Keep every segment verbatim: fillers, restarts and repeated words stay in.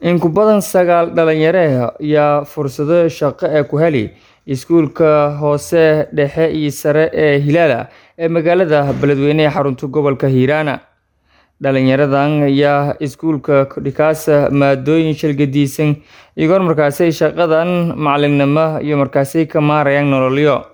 In ku badan sagaal dhalinyaro ayaa fursado shaqo ee ku helay iskuulka hoose dhexe iyo sare ee Hilaala ee magaalada Beledweyne ee xarunta gobolka Hiirana. Dhalinyaradan ayaa iskuulka dhigaysa maadooyin shaqadiisan iyagoo markaasay shaqadan macallinimo iyo markaasay ka maarayaan nololyo.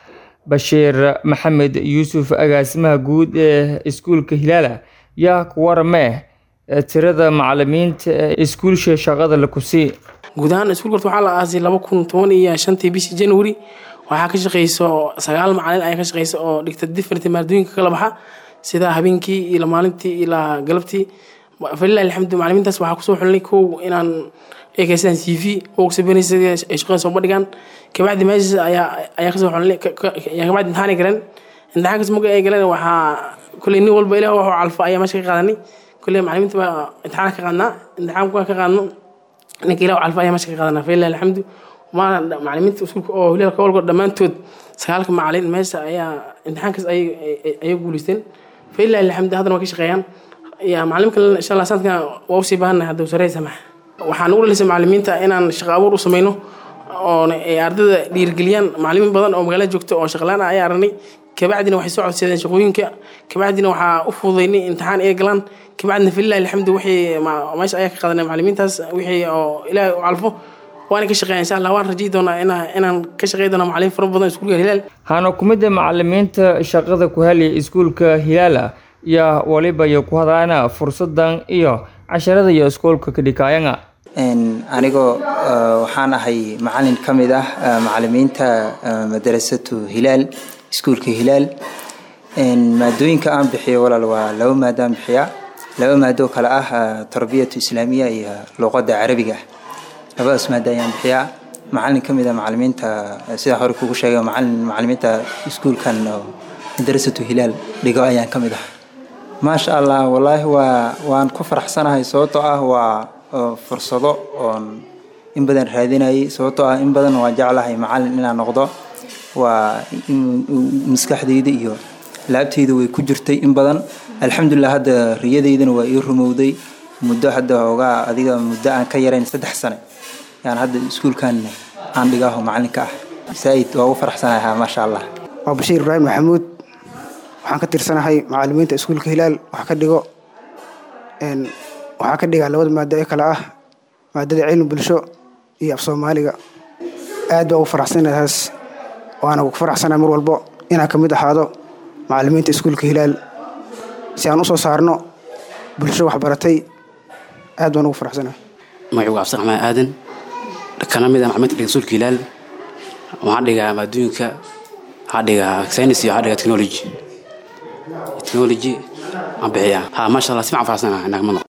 Bashiir Maxamed Yuusuf agaasimaha guud ee iskuulka Hilaala yaa ku waramay tirada macallimiinta ee iskuulka shaqada la ku sii. guud ahaan iskuulka waxaa la aasay laba kun iyo toban iyo shantii bishii January waxaa ka shaqeyso sagaal macallin ay ka shaqeyso oo dhigta different maadooyinka kala baxa sida habeenkii ilaa maalintii ilaa galabtii. Falilah alxamdu macallimiintaas waxaa kusoo xulnay kow inaan eegaysan C V oo kusabinaysa shaqada soo bandhigaan kabacdi meesha ayaa ayaa kasoo xulnay ayaa kabacdi imtixaan garan imtixaankaas markay ay galeen waxaa kulli nin walba ilaahay wuxuu calfa ayaa meesha ka qaadanay kulli macallimiinta imtixaan ka qaadnaa imtixaanka ka qaadno ninka ilaahay calfa ayaa meesha ka qaadanaa falilah alxamdu ma macallimiinta iskuulka oo Hilaal ka walba dhamaantood sagaalka macallin meesha ayaa imtixaankaas ay ay guuleysteen falilah alxamdu hadana waa ka shaqeeyaan ya macallimka insha Allah sanadkan waa u sii baahannahay hadduu sarey samax waxaan ugu leeyahay macallimiinta inaan shaqo abuur u sameeyno oo ay ardayda dhiirgeliyaan macallimiin badan oo magaalada joogto oo shaqo la'aan ay aragnay kabacdina waxay soo codsadeen shaqooyinka kabacdina waxaa u fududeynay imtixaan ay galaan kabacdina falilah alxamdu wixii meesha ayaa ka qaadanay macallimiintaas wixii oo ilaahay u calfo waan ka shaqeeyay insha Allah waan rajay doonaa inaan inaan ka shaqeeyo doona macallimiin fara badan iskuulka Hilaal hana kumida macallimiinta shaqada ku helay iskuulka Hilaala ya waliba iyo ku hadaana fursadan iyo casharada iyo iskuulka ka dhigayanga een anigo waxaan ahay macallin kamid ah macallimiinta madrasatu Hilaal iskuulka Hilaal een maadooyinka aan bixiyo walaal waa laba maadaan bixiya laba maado kala ah tarbiyatu islaamiya iyo luqadda carabiga labadaas maadayaan bixiya macallin kamid ah macallimiinta sida hore kugu sheegay macallin macallimiinta iskuulkan madrasatu Hilaal dhigo ayaan kamid ah ما شاء الله والله وان كفر حسنها صوته هو فرصة أن إن بدن هذين صوته إن بدن وجعلها معلم إلى نقطة ومسكح ديدي لعبت هذا وكجرتي إن بدن الحمد لله هذا رياضي إذن ويرمودي مدة هذا وقع هذه مدة عن كيرين سدح سنة يعني هذا السكول كان عندي جاه معلم كه سعيد ووفر حسنها ما شاء الله. وبشير إبراهيم محمود waxaan ka tirsanahay macallimiinta iskuulka Hilaal waxa ka dhigo een waxa ka dhiga labada maado ee kala ah maadada cilmi bulsho iyo af Soomaaliga aad baan u faraxsanahay waana ugu faraxsanahay mar walba inaan kamid ahaado macallimiinta iskuulka Hilaal si aan u soo saarno bulsho wax baratay aad baan ugu faraxsanahay magaciigu Cabdiraxmaan Aadan kana mid ah macallimiinta iskuulka Hilaal waxaan dhigaa maadooyinka waxaan dhigaa science iyo waxaan dhigaa technology technology أبيها ها ما شاء الله سمع فرسنا نعم.